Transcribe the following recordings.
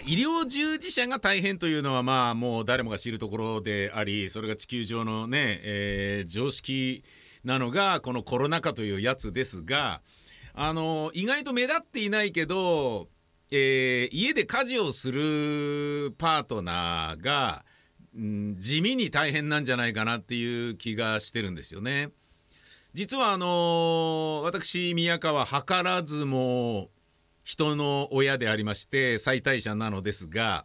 医療従事者が大変というのはまあもう誰もが知るところであり、それが地球上のね、常識なのがこのコロナ禍というやつですが、意外と目立っていないけど、家で家事をするパートナーが、地味に大変なんじゃないかなっていう気がしてるんですよね。実は私宮川図らずも人の親でありまして妻帯者なのですが、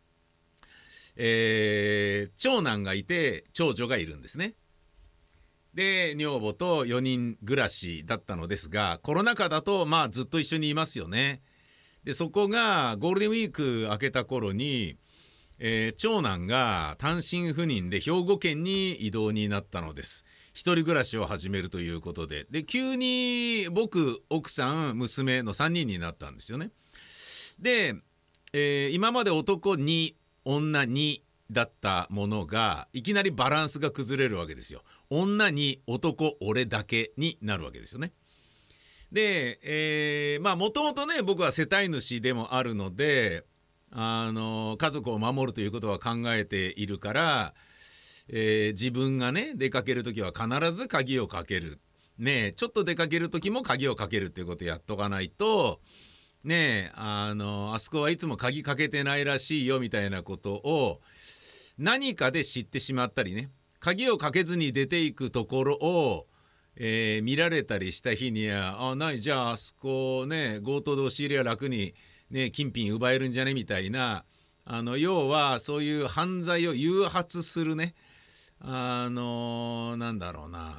長男がいて長女がいるんですね。で女房と4人暮らしだったのですが、コロナ禍だとまあずっと一緒にいますよね。でそこがゴールデンウィーク明けた頃に、長男が単身赴任で兵庫県に異動になったのです。一人暮らしを始めるということで、急に僕、奥さん、娘の3人になったんですよね。で、今まで男2女2だったものがいきなりバランスが崩れるわけですよ。女2男俺だけになるわけですよね。でまあもともとね、僕は世帯主でもあるので、家族を守るということは考えているから、自分がね出かけるときは必ず鍵をかける、ね、ちょっと出かけるときも鍵をかけるっていうことをやっとかないとね、あそこはいつも鍵かけてないらしいよみたいなことを何かで知ってしまったりね、鍵をかけずに出ていくところを、見られたりした日には、じゃああそこね強盗で押し入れは楽にね金品奪えるんじゃねみたいな、要はそういう犯罪を誘発するね、なんだろうな、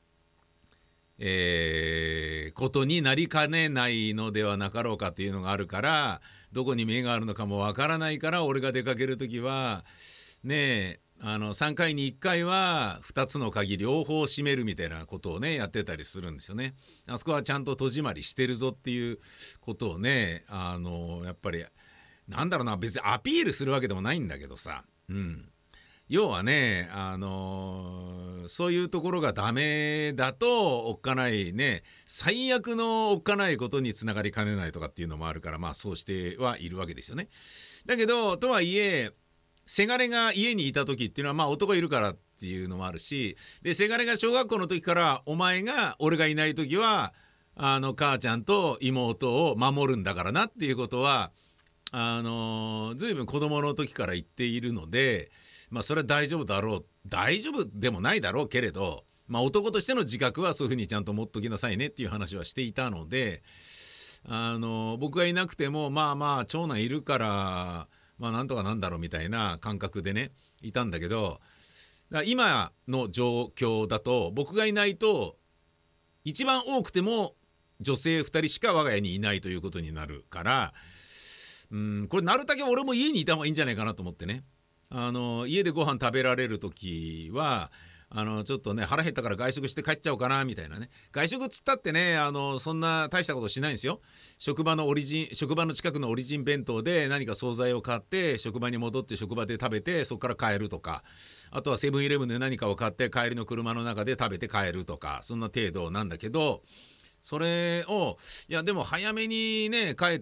ことになりかねないのではなかろうかというのがあるから、どこに目があるのかもわからないから、俺が出かけるときはね3回に1回は2つの鍵両方閉めるみたいなことをねやってたりするんですよね。あそこはちゃんと戸締まりしてるぞっていうことをね、やっぱりなんだろうな、別にアピールするわけでもないんだけどさ、要はね、そういうところがダメだとおっかないね、最悪のおっかないことにつながりかねないとかっていうのもあるから、まあそうしてはいるわけですよね。だけどとはいえせがれが家にいた時っていうのはまあ男いるからっていうのもあるし、でせがれが小学校の時から俺がいない時は母ちゃんと妹を守るんだからなっていうことは随分子供の時から言っているので、まあそれは大丈夫だろう、大丈夫でもないだろうけれど、まあ男としての自覚はそういうふうにちゃんと持っときなさいねっていう話はしていたので、僕がいなくてもまあまあ長男いるからまあなんとかなんだろうみたいな感覚でねいたんだけど、今の状況だと僕がいないと一番多くても女性2人しか我が家にいないということになるから、これなるだけ俺も家にいた方がいいんじゃないかなと思ってね、家でご飯食べられる時はちょっとね腹減ったから外食して帰っちゃおうかなみたいなね。外食っつったってねそんな大したことしないんですよ。職場の近くのオリジン弁当で何か惣菜を買って職場に戻って職場で食べてそこから帰るとか、あとはセブンイレブンで何かを買って帰りの車の中で食べて帰るとか、そんな程度なんだけど、それをいやでも早めにね帰って、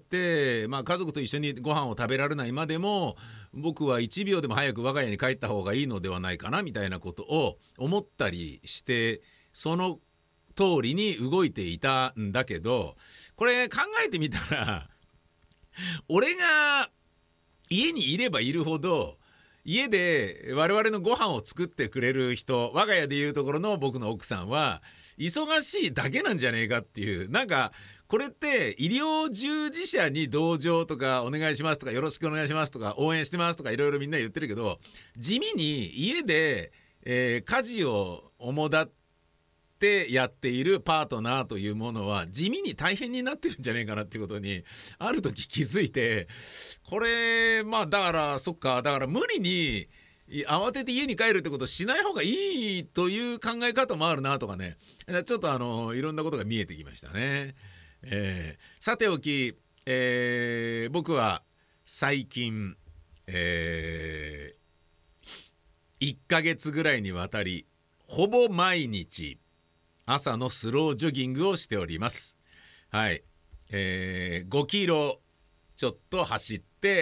まあ、家族と一緒にご飯を食べられないまでも僕は1秒でも早く我が家に帰った方がいいのではないかなみたいなことを思ったりして、その通りに動いていたんだけど、これ考えてみたら俺が家にいればいるほど家で我々のご飯を作ってくれる人、我が家でいうところの僕の奥さんは忙しいだけなんじゃねえかっていう、なんかこれって医療従事者に同情とかお願いしますとかよろしくお願いしますとか応援してますとかいろいろみんな言ってるけど、地味に家で、家事を主だってやっているパートナーというものは地味に大変になってるんじゃねえかなっていうことにある時気づいて、これまあだからそっか、だから無理に慌てて家に帰るってことをしない方がいいという考え方もあるなとかね、ちょっといろんなことが見えてきましたね。さておき、僕は最近、1ヶ月ぐらいにわたりほぼ毎日朝のスロージョギングをしております。はい、5キロちょっと走って帰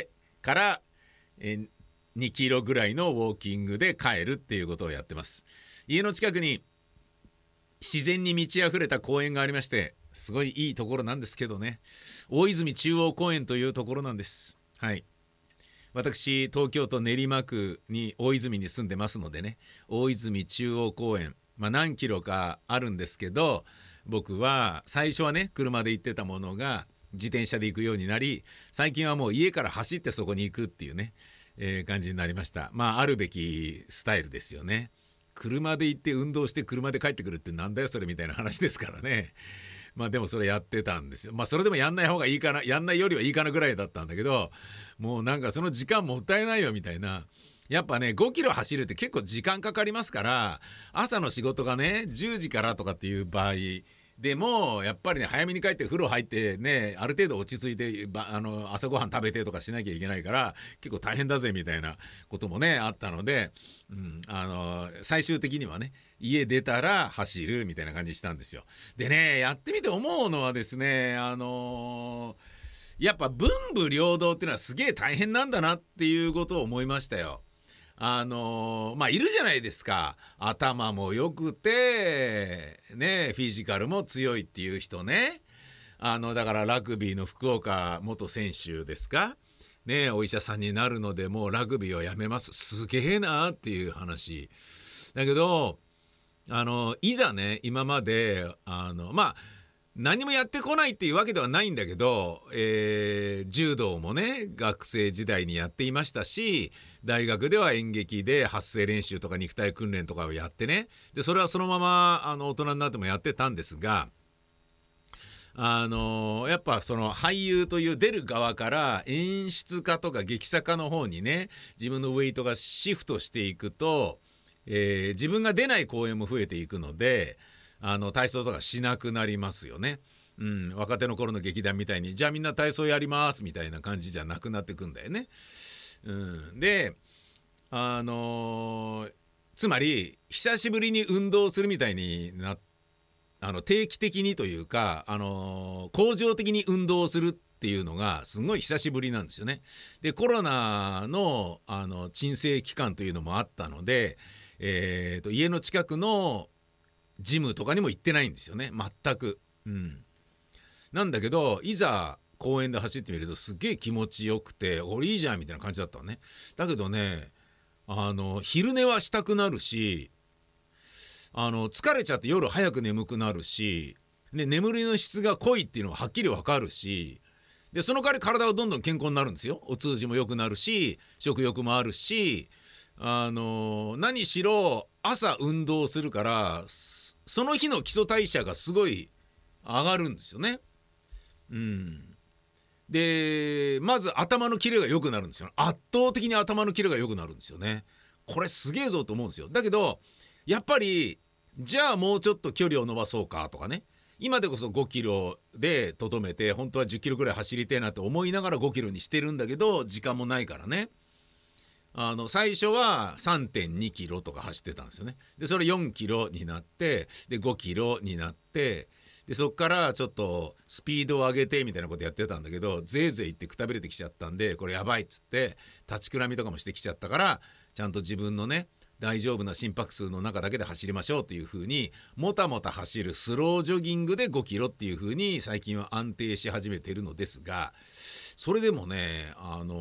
から、2キロぐらいのウォーキングで帰るっていうことをやってます。家の近くに自然に満ち溢れた公園がありまして、すごいいいところなんですけどね、大泉中央公園というところなんです。はい、私東京都練馬区に大泉に住んでますのでね、大泉中央公園、何キロかあるんですけど、僕は最初はね車で行ってたものが自転車で行くようになり、最近はもう家から走ってそこに行くっていうね、感じになりました。あるべきスタイルですよね。車で行って運動して車で帰ってくるってなんだよそれみたいな話ですからね。でもそれやってたんですよ。それでもやんない方がいいかな、やんないよりはいいかなぐらいだったんだけど、もうなんかその時間もったいないよみたいな。やっぱね5キロ走るって結構時間かかりますから、朝の仕事がね10時からとかっていう場合でもやっぱりね早めに帰って風呂入ってね、ある程度落ち着いて朝ごはん食べてとかしなきゃいけないから結構大変だぜみたいなこともねあったので、最終的にはね家出たら走るみたいな感じにしたんですよ。でね、やってみて思うのはですね、やっぱ文武両道っていうのはすげえ大変なんだなっていうことを思いましたよ。いるじゃないですか、頭も良くてねフィジカルも強いっていう人ね。だからラグビーの福岡元選手ですかね、お医者さんになるのでもうラグビーをやめます、すげえなっていう話だけど、いざね今まで何もやってこないっていうわけではないんだけど、柔道もね学生時代にやっていましたし、大学では演劇で発声練習とか肉体訓練とかをやってね、でそれはそのまま大人になってもやってたんですが、やっぱその俳優という出る側から演出家とか劇作家の方にね自分のウェイトがシフトしていくと、自分が出ない公演も増えていくので体操とかしなくなりますよね。若手の頃の劇団みたいにじゃあみんな体操やりますみたいな感じじゃなくなってくんだよね。でつまり久しぶりに運動するみたいに定期的にというか恒常的に運動するっていうのがすごい久しぶりなんですよね。でコロナの鎮静期間というのもあったので、家の近くのジムとかにも行ってないんですよね全く。なんだけどいざ公園で走ってみるとすげえ気持ちよくて、俺いいじゃんみたいな感じだったのね。だけどね昼寝はしたくなるし、疲れちゃって夜早く眠くなるし、眠りの質が濃いっていうのがはっきりわかるし、でその代わり体はどんどん健康になるんですよ。お通じも良くなるし食欲もあるし、何しろ朝運動するからその日の基礎代謝がすごい上がるんですよね。でまず頭のキレが良くなるんですよ。圧倒的に頭のキレが良くなるんですよね。これすげえぞと思うんですよ。だけどやっぱりじゃあもうちょっと距離を伸ばそうかとかね、今でこそ5キロでとどめて本当は10キロぐらい走りたいなって思いながら5キロにしてるんだけど時間もないからね、最初は 3.2 キロとか走ってたんですよね。でそれ4キロになってで5キロになって、でそっからちょっとスピードを上げてみたいなことやってたんだけど、ぜいぜい言ってくたびれてきちゃったんでこれやばいっつって立ちくらみとかもしてきちゃったから、ちゃんと自分のね大丈夫な心拍数の中だけで走りましょうっていう風にもたもた走るスロージョギングで5キロっていう風に最近は安定し始めているのですが、それでもね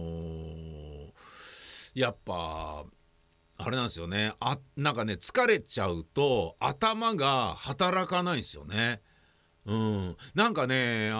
やっぱあれなんですよね。なんかね疲れちゃうと頭が働かないんですよね。なんかね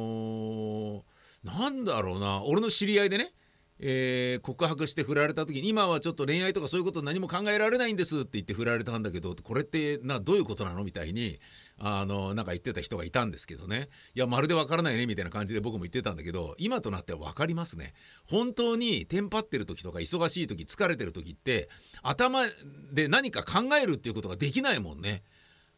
なんだろうな、俺の知り合いでね、告白して振られた時に今はちょっと恋愛とかそういうこと何も考えられないんですって言って振られたんだけど、これってどういうことなのみたいになんか言ってた人がいたんですけどね、いやまるでわからないねみたいな感じで僕も言ってたんだけど、今となっては分かりますね。本当にテンパってる時とか忙しい時疲れてる時って頭で何か考えるっていうことができないもんね。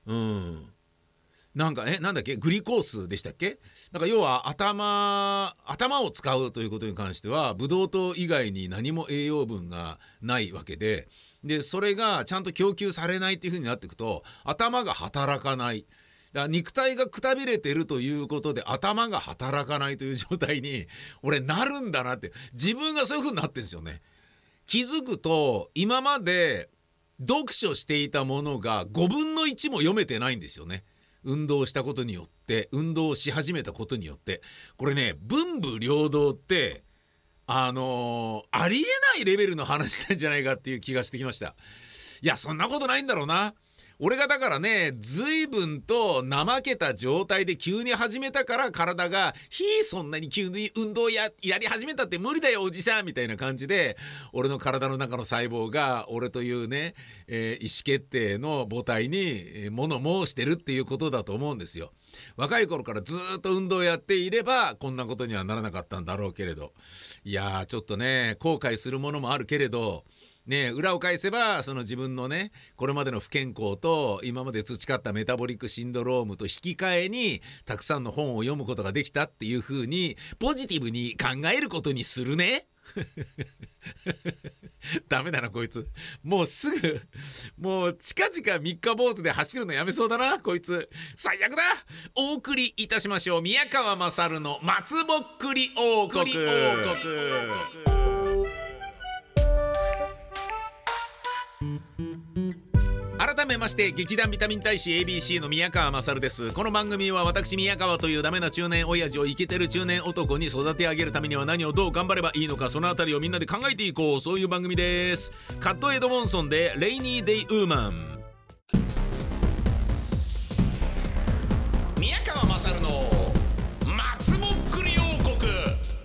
なんかなんだっけグリコースでしたっけ。だから要は頭を使うということに関してはブドウ糖以外に何も栄養分がないわけで、それがちゃんと供給されないっていう風になっていくと頭が働かない。 だから肉体がくたびれてるということで頭が働かないという状態に俺なるんだなって、自分がそういう風になってるんですよね。気づくと今まで読書していたものが5分の1も読めてないんですよね。運動したことによって、運動し始めたことによって。これね、文武両道ってありえないレベルの話なんじゃないかっていう気がしてきました。いや、そんなことないんだろうな。俺がだからね、随分と怠けた状態で急に始めたから体がそんなに急に運動やり始めたって無理だよおじさんみたいな感じで、俺の体の中の細胞が俺というね、意思決定の母体に物申してるっていうことだと思うんですよ。若い頃からずっと運動をやっていればこんなことにはならなかったんだろうけれど、いやーちょっとね後悔するものもあるけれどね、裏を返せばその自分のねこれまでの不健康と今まで培ったメタボリックシンドロームと引き換えにたくさんの本を読むことができたっていう風にポジティブに考えることにするね。ダメだなこいつ、もうすぐもう近々三日坊主で走るのやめそうだなこいつ、最悪だ。お送りいたしましょう、宮川勝の松ぼっくり王国。改めまして劇団ビタミン大使 ABC の宮川勝です。この番組は私宮川というダメな中年親父をイケてる中年男に育て上げるためには何をどう頑張ればいいのか、そのあたりをみんなで考えていこう、そういう番組です。カットエドモンソンでレイニーデイウーマン。宮川勝の松ぼっくり王国。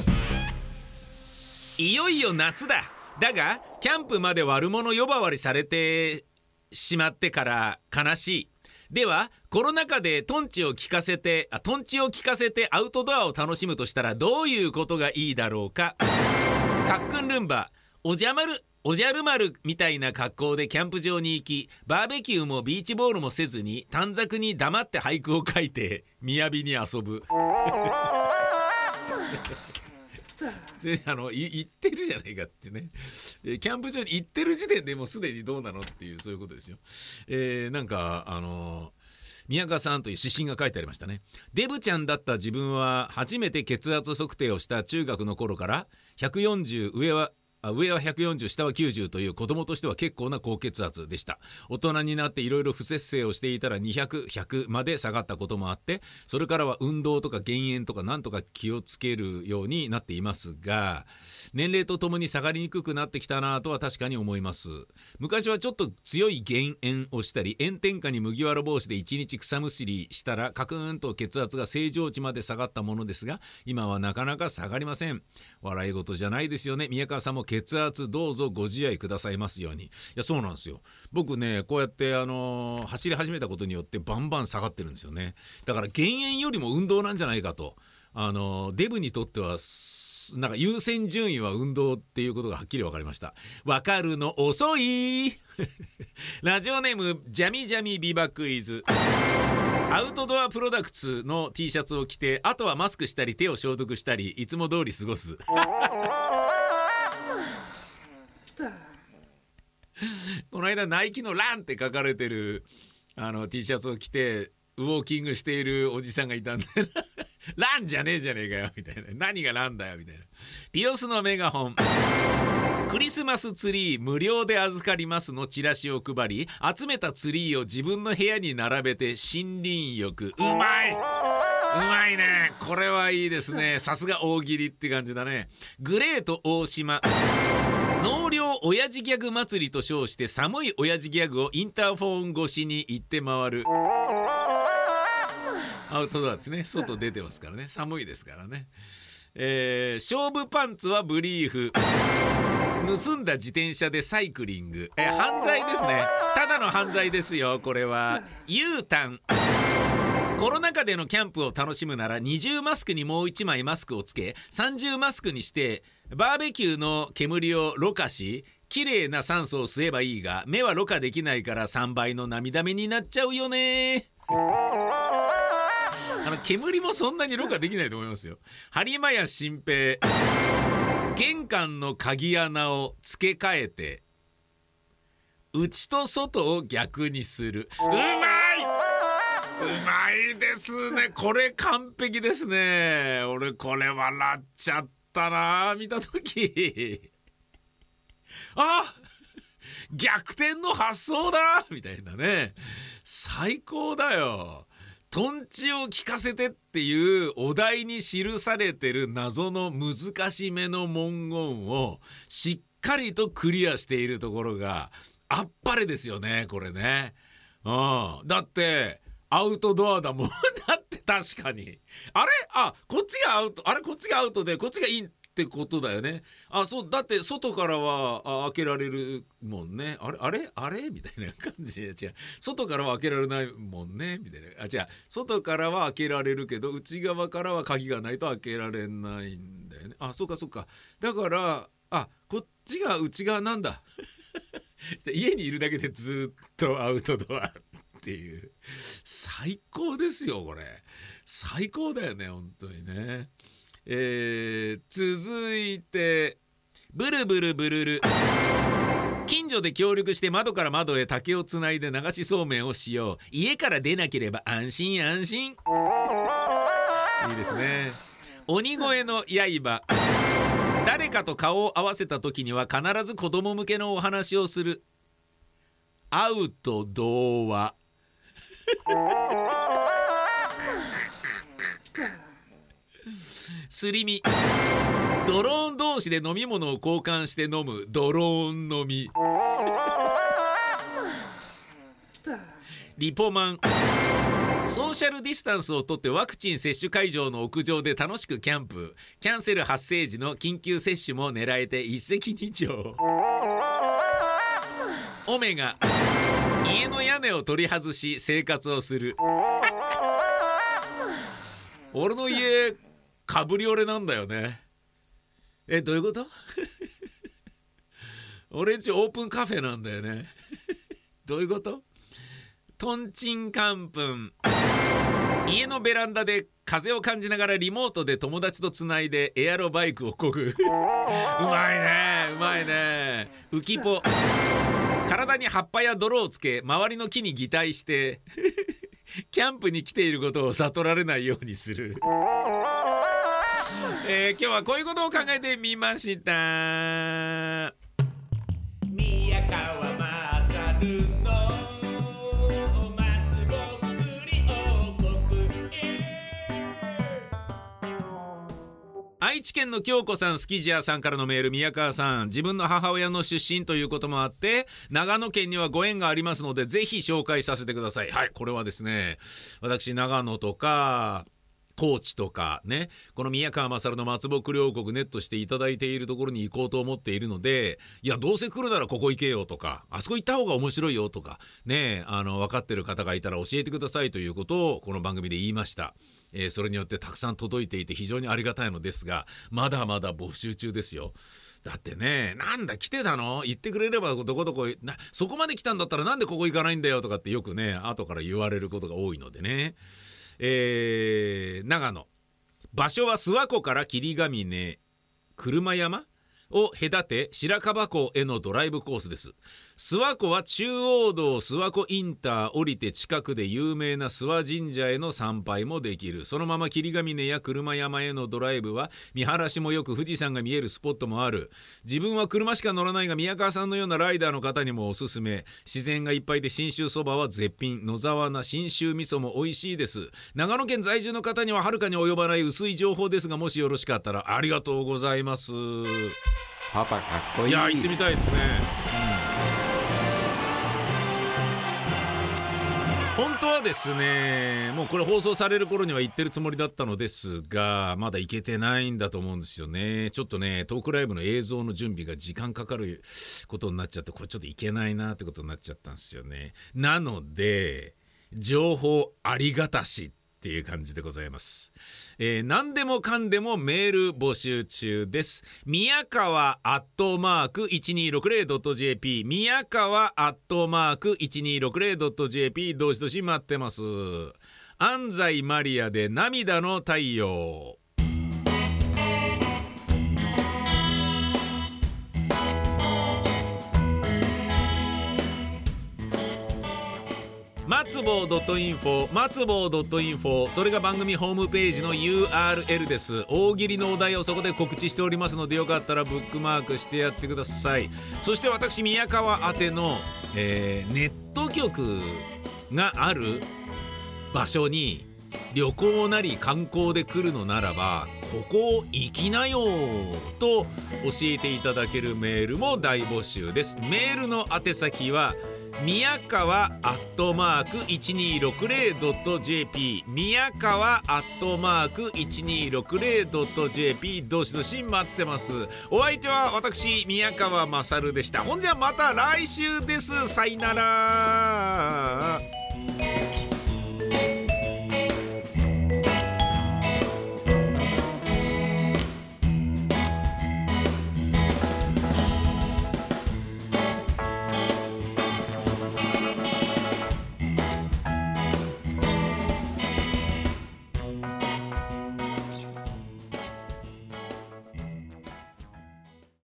いよいよ夏だ。だがキャンプまで悪者呼ばわりされてしまってから悲しい。ではコロナ禍でトンチを効かせてアウトドアを楽しむとしたらどういうことがいいだろうか。カックンルンバおじゃる丸みたいな格好でキャンプ場に行き、バーベキューもビーチボールもせずに短冊に黙って俳句を書いて雅に遊ぶ。言ってるじゃないかってね、キャンプ場に行ってる時点でもうすでにどうなのっていう、そういうことですよ。なんか宮川さんという指針が書いてありましたね。デブちゃんだった自分は初めて血圧測定をした中学の頃から140、上は140下は90という子供としては結構な高血圧でした。大人になっていろいろ不摂生をしていたら200、100まで下がったこともあって、それからは運動とか減塩とかなんとか気をつけるようになっていますが、年齢とともに下がりにくくなってきたなとは確かに思います。昔はちょっと強い減塩をしたり炎天下に麦わら帽子で1日草むしりしたらカクーンと血圧が正常値まで下がったものですが、今はなかなか下がりません。笑い事じゃないですよね。宮川さんも血圧どうぞご自愛くださいますように。いやそうなんですよ。僕ねこうやって走り始めたことによってバンバン下がってるんですよね。だから減塩よりも運動なんじゃないかと。デブにとってはなんか優先順位は運動っていうことがはっきり分かりました。分かるの遅い。ラジオネームジャミジャミビバクイズ。アウトドアプロダクツの T シャツを着て、あとはマスクしたり手を消毒したりいつも通り過ごす。この間ナイキのランって書かれてるT シャツを着てウォーキングしているおじさんがいたんでランじゃねえじゃねえかよみたいな、何がランだよみたいな。ピオスのメガホン。クリスマスツリー無料で預かりますのチラシを配り、集めたツリーを自分の部屋に並べて森林浴。うまいね、これはいいですね。さすが大喜利って感じだね。グレート大島。納涼親父ギャグ祭りと称して寒い親父ギャグをインターフォン越しに言って回る。アウトドアですね。外出てますからね。寒いですからね。勝負パンツはブリーフ。盗んだ自転車でサイクリング。犯罪ですね。ただの犯罪ですよこれは。U ターン。コロナ禍でのキャンプを楽しむなら二重マスクにもう1枚マスクをつけ、三重マスクにしてバーベキューの煙をろ過し綺麗な酸素を吸えばいいが、目はろ過できないから3倍の涙目になっちゃうよね。煙もそんなにろ過できないと思いますよ。播磨屋新平。玄関の鍵穴を付け替えて内と外を逆にする。うまい。 まいですね。これ完璧ですね。俺これ笑っちゃったな、見た時。あ、逆転の発想だみたいなね。最高だよ。トンチを聞かせてっていうお題に記されてる謎の難しめの文言をしっかりとクリアしているところがあっぱれですよね、これね。だってアウトドアだもん。だって確かにあれ、こっちがアウト、あれこっちがアウトでこっちがインってことだよね。そうだって、外からは開けられるもんね。あれみたいな感じで、違う、外からは開けられないもんねみたいな。違う、外からは開けられるけど内側からは鍵がないと開けられないんだよね。そうかだから、こっちが内側なんだ。家にいるだけでずっとアウトドアっていう、最高ですよこれ。最高だよね本当にね。続いてブルブルブルル。近所で協力して窓から窓へ竹をつないで流しそうめんをしよう。家から出なければ安心安心。いいですね。鬼越の刃。誰かと顔を合わせた時には必ず子供向けのお話をする。アウト童話。すり身。ドローン同士で飲み物を交換して飲むドローン飲み。リポマン。ソーシャルディスタンスをとってワクチン接種会場の屋上で楽しくキャンプ。キャンセル発生時の緊急接種も狙えて一石二鳥。オメガ。家の屋根を取り外し生活をする。俺の家かぶりオレなんだよね。どういうこと？俺んちオープンカフェなんだよね。どういうこと？トンチンカンプン。家のベランダで風を感じながらリモートで友達とつないでエアロバイクを漕ぐ。うまいね、うまいね。ウキポ。体に葉っぱや泥をつけ周りの木に擬態してキャンプに来ていることを悟られないようにする。今日はこういうことを考えてみました。宮川まさるの松ぼっくり王国。愛知県の京子さん、スキジアさんからのメール。宮川さん、自分の母親の出身ということもあって長野県にはご縁がありますのでぜひ紹介させてください。はい、これはですね、私長野とか高知とかね、この宮川勝の松ぼっくり王国ネットしていただいているところに行こうと思っているので、いやどうせ来るならここ行けよとか、あそこ行った方が面白いよとかね、分かってる方がいたら教えてくださいということをこの番組で言いました。それによってたくさん届いていて非常にありがたいのですが、まだまだ募集中ですよ。だってね、なんだ来てたの、言ってくれればどこどこそこまで来たんだったらなんでここ行かないんだよとかってよくね後から言われることが多いのでね。長野、場所は諏訪湖から霧ヶ峰車山を隔て白樺湖へのドライブコースです。諏訪湖は中央道諏訪湖インター降りて近くで有名な諏訪神社への参拝もできる。そのまま霧ヶ峰や車山へのドライブは見晴らしもよく富士山が見えるスポットもある。自分は車しか乗らないが宮川さんのようなライダーの方にもおすすめ。自然がいっぱいで信州そばは絶品。野沢菜信州味噌も美味しいです。長野県在住の方にははるかに及ばない薄い情報ですが、もしよろしかったら。ありがとうございます。 パパかっこいい。 いや行ってみたいですね。本当はですね、もうこれ放送される頃には行ってるつもりだったのですが、まだ行けてないんだと思うんですよね。ちょっとねトークライブの映像の準備が時間かかることになっちゃって、これちょっと行けないなってことになっちゃったんですよね。なので情報ありがたしっていう感じでございます。何でもかんでもメール募集中です。宮川@1260.jp 宮川@1260.jp どしどし待ってます。安西マリアで涙の太陽。 松坊 .info 松坊 .info それが番組ホームページの URL です。大喜利のお題をそこで告知しておりますので、よかったらブックマークしてやってください。そして私宮川宛ての、ネット局がある場所に旅行なり観光で来るのならばここ行きなよと教えていただけるメールも大募集です。メールの宛先は宮川@1260.jp 宮川@1260.jp どしどし待ってます。お相手は私宮川勝でした。ほんじゃまた来週です。さいなら。